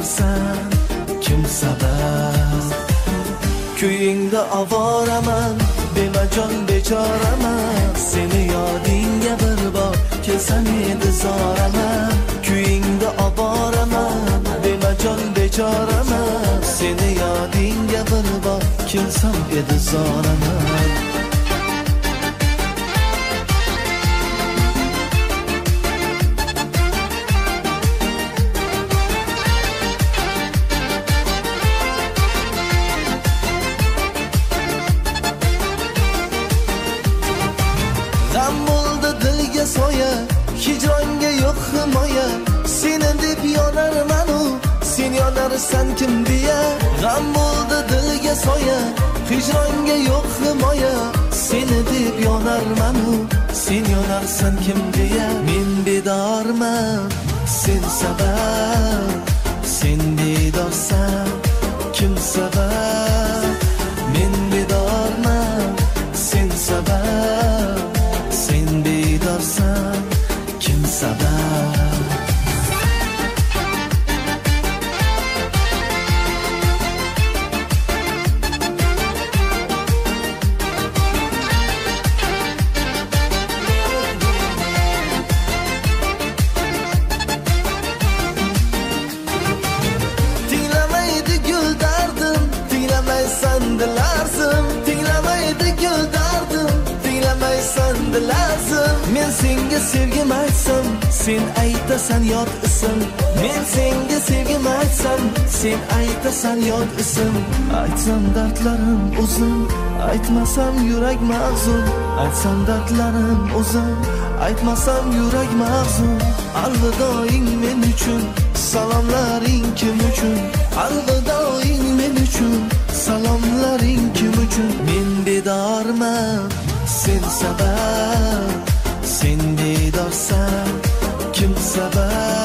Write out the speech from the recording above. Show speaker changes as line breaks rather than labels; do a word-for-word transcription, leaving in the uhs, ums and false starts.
bedorsan, kim sabab? Kuyingda ovoraman, bemajon bechoraman, seni yodingga bir bor kelsam edi zoraman. Kuyingda ovoraman, bemajon bechoraman, seni yodingga bir bor kelsam edi zoraman. Soya, hicronga yo'q himoya, seni deb yonarman u, sen yonarsan kim deya. G'am bo'ldi dilga soya, hijronga yo'q himoya, seni deb yonarman u, sen yonarsan kim deya. Men bedorman, sen sabab, sen bedorsan, kim sabab? Men bedorman, sen sabab, sen bedorsan, kim sabab? Tinglamaydi gul dardim, tinglamaysan dilarzim. Tinglamaydi gul dardim, tinglamaysan dilarzim. Men senga sevgim aytsam, sen aytasan yot ism. Men senga sevgim aytsam, sen aytasan yot ism. Aytsam dardlarim uzun, aytmasam yurak mahzun. Aytsam dardlarim uzun, aytmasam yurak mahzun. Alvidoing men uchun, salomlaring kim uchun? Alvidoing men uchun, salomlaring kim uchun? Men bedorman, sen sabab, sen bedorsan, kim sabab?